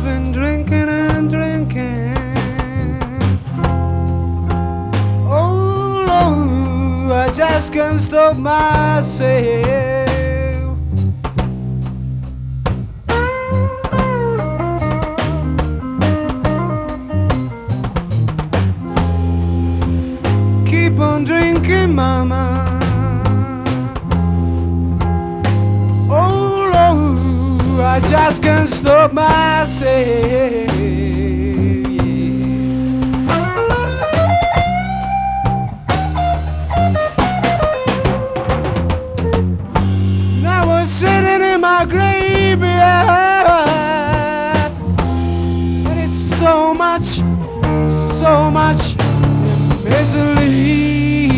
been drinking and drinking. Oh Lord, I just can't stop myself. Keep on drinking, mama. Oh Lord, I just can't stop myself. Now I'm sitting in my graveyard, and it's so much misery.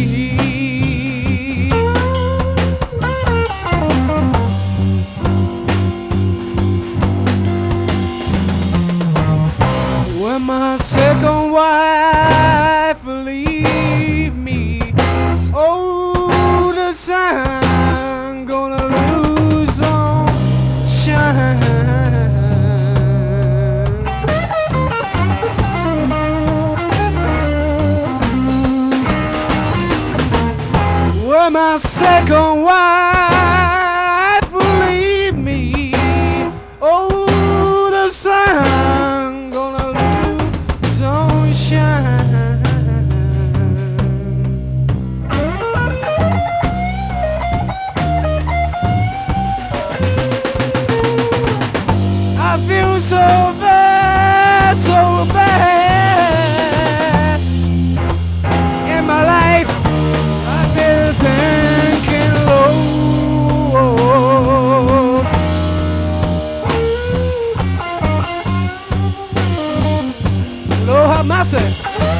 When my second wife leave me, oh, the sun gonna lose on shine. When my second wife leave me, oh, the sun gonna lose on shine. I feel so bad, so bad in my life. I've been thinking, Lord, Lord have mercy.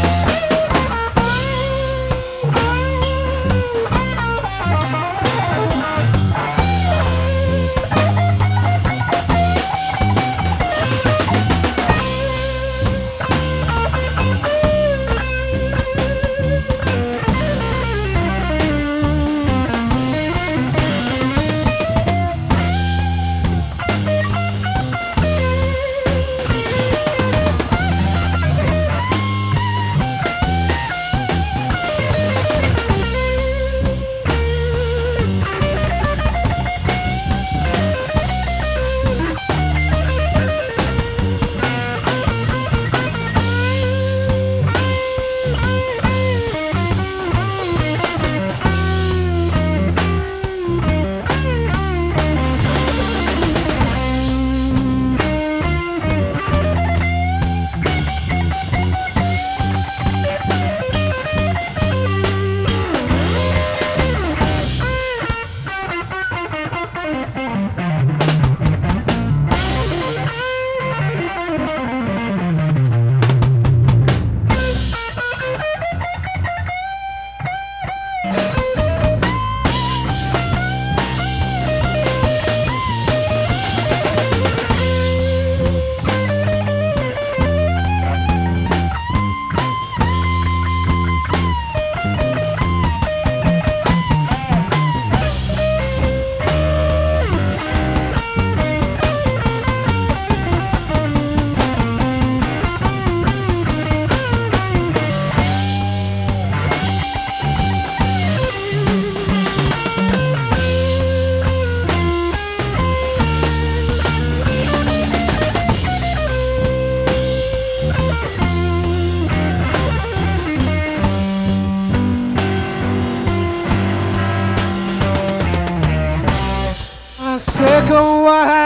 Second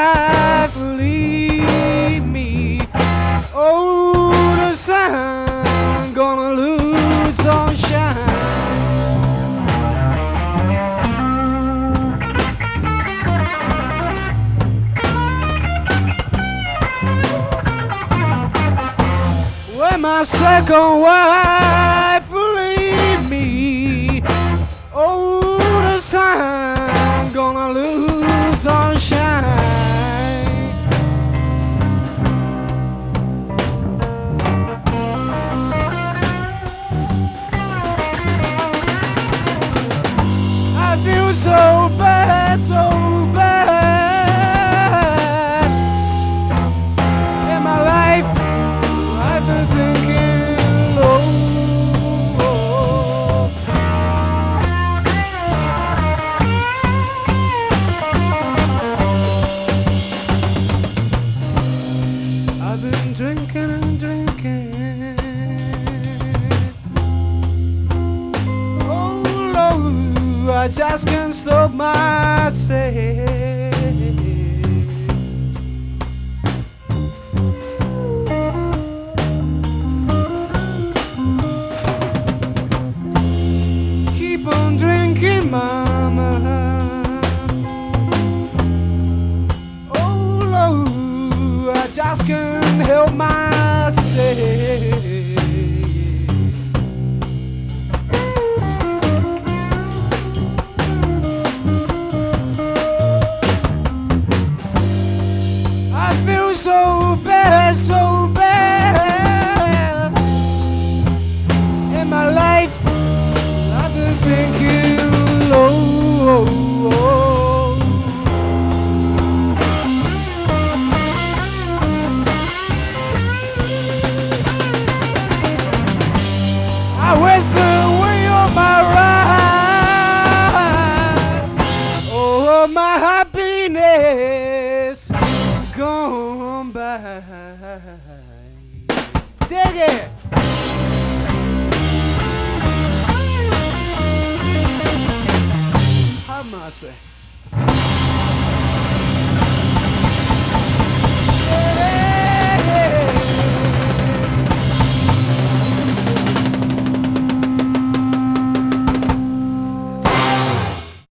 wife leave me, oh, the sun gonna lose on shine. When my second wife leave me, oh, the sun gonna lose on shine. I feel so bad, so bad in my myself. Keep on drinking, mama. Oh, Lord, I just can't help myself. I feel so bad, so bad in my life. I've been thinking low. I wish the way of my ride, oh, my happiness gone by. Dig it!